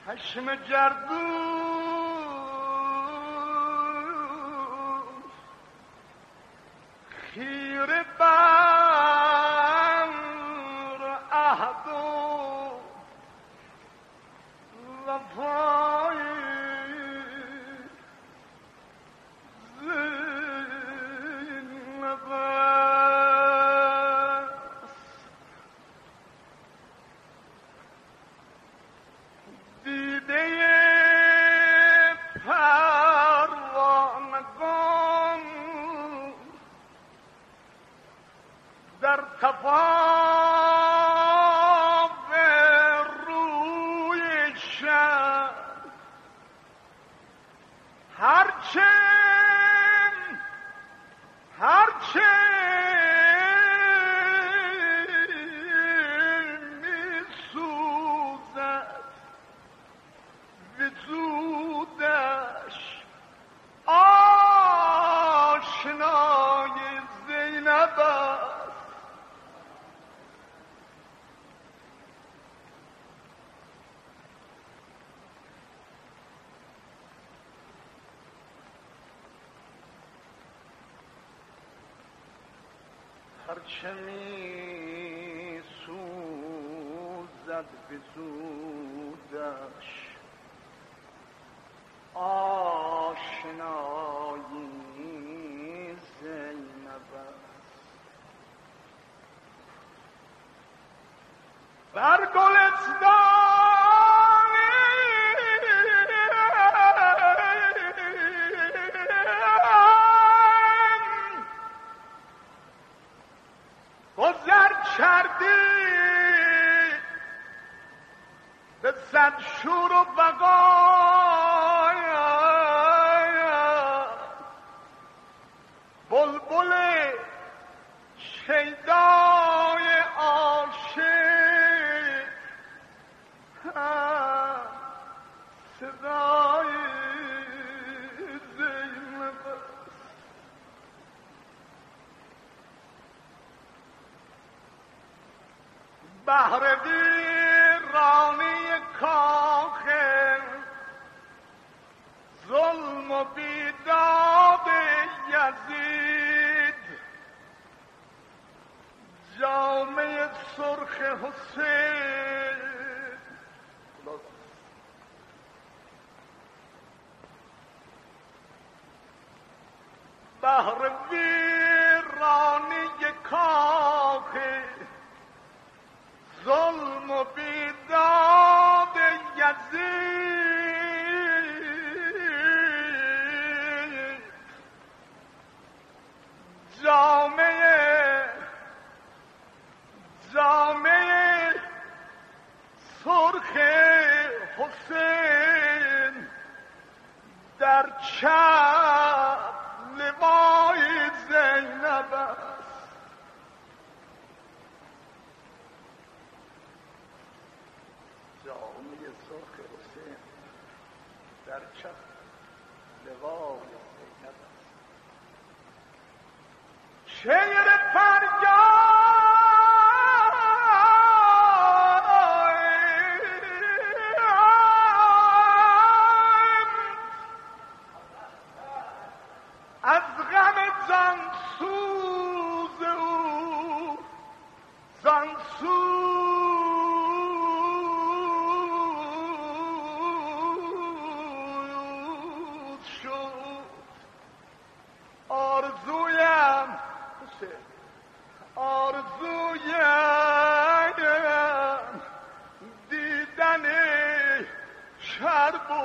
چشم گردون خیره بر عهد و وفای زینب است. دیده پروانگان در تفاق روی شب هرچه می سوزد وجودش آشنای زینب است. هرچه می سوزد وجودش آشنایی زینب است. بر گلستانی گذر کردی به صد شور و بقای بلبل شیدای عاشق صدای زینب است. بهر ویرانی کاخ ظلم و بیداد یزید جامه سرخ حسین بهر ویرانی کاخ ظلم و بیداد یزید جامه سرخ حسین در چپ لوای زینب است. جامه سرخ حسین در چپ لوای زینب است. شیر فریاد از غم جانسوز او جانسوز شد. آرزویم دیدن شرب و